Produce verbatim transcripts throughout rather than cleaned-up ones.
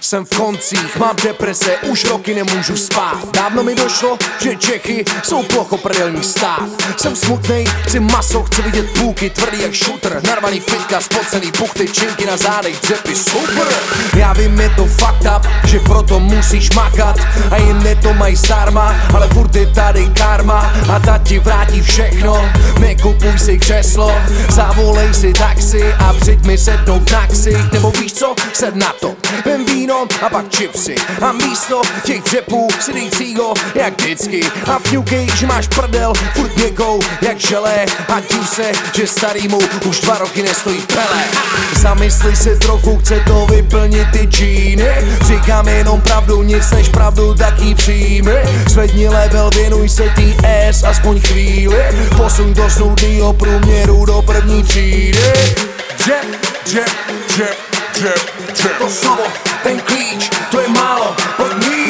Jsem v koncích, mám deprese, už roky nemůžu spát. Dávno mi došlo, že Čechy jsou plochoprdelní stát. Jsem smutnej, chci maso, chci vidět půlky, tvrdý jak šutr. Narvaný fitka, spocený buchty, činky na zádech, dřepy, super. Já vím, je to fucked up, že proto musíš makat. A jiné to mají zdarma, ale furt je tady karma. A ta ti vrátí všechno, nekupuj si křeslo. Zavolej si taxi a přijď mi sednout na ksich. Nebo víš co, sed na to, vem víno a pak chipsy. A místo těch dřepů si dej cígo, jak vždycky. A vňukej, že máš prdel, furt někou, jak želé. A div se, že starýmu už dva roky nestojí pele. Zamysli se trochu, chce to vyplnit ty džíny. Říkám jenom pravdu, nic než pravdu, tak jí přijmi. Zvedni level, věnuj se tý S aspoň chvíli. Posuň do snudnýho průměru do první třídy. Dřep, dřep, dřep, dřep, dřep. To slovo, ten klíč, to je málo, pojď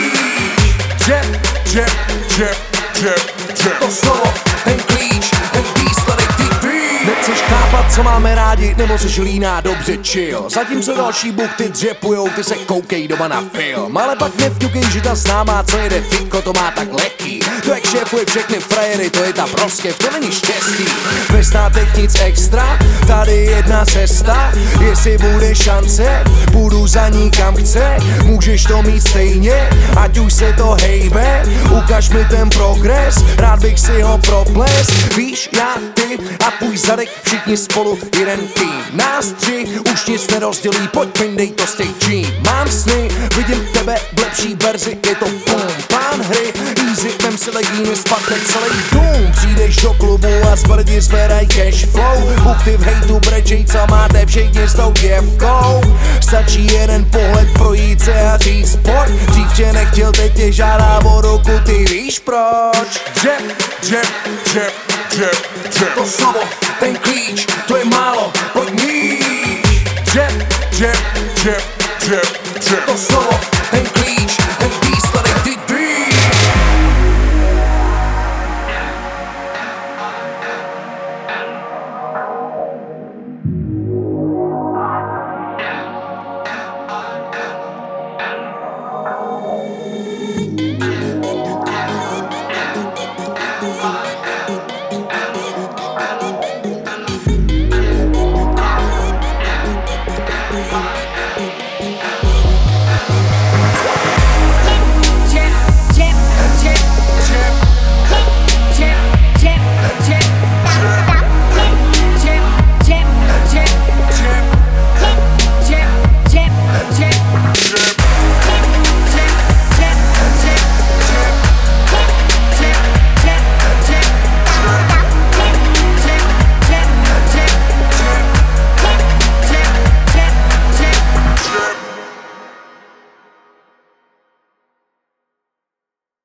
níž. Dřep, dřep, dřep, dřep, dřep. To slovo, ten klíč, ten výsledek, ty víš. Nechceš chápat, co máme rádi, nebo jsi líná, dobře chill. Zatímco další buchty dřepujou, ty se koukej doma na film. Ale pak nevňukej, že ta známá, co jede fitko, to má tak lehký. To jak šéfuje všechny frajery, to je ta proskev, to není štěstí. Ve státech nic extra, tady jedna cesta. Jestli bude šance, půjdu za ní kam chce. Můžeš to mít stejně, ať už se to hejbe. Ukaž mi ten progres, rád bych si ho proples. Víš, já, ty a tvůj zadek, všichni spolu jeden tým. Nás tři už nic nerozdělí, pojď pindej to stage. Mám sny, vidím tebe v lepší verzi, je to boom. Pán hry, easy, vem si legíny, spadne celý dům. Přijdeš do klubu a zbrdi zvedaj cash flow. Buchty v hejtu brečej, co máte všichni s tou děvkou. Stačí jeden pohled, projít se a říct pojď. Dřív tě nechtěl, teď tě žádá o ruku, ty víš proč. Dřep, dřep, dřep, dřep, dřep. To slovo, ten klíč, to je málo, pojď níž. Dřep, dřep, dřep, dřep, dřep. To slovo, ten klíč,